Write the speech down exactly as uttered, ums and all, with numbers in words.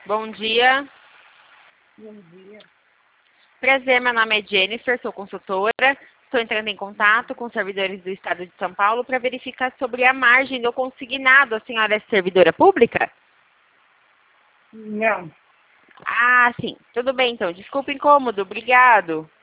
Bom dia. Bom dia. Prazer, meu nome é Jennifer, sou consultora. Estou entrando em contato com os servidores do Estado de São Paulo para verificar sobre a margem do consignado. A senhora é servidora pública? Não. Ah, sim. Tudo bem, então. Desculpe o incômodo. Obrigado.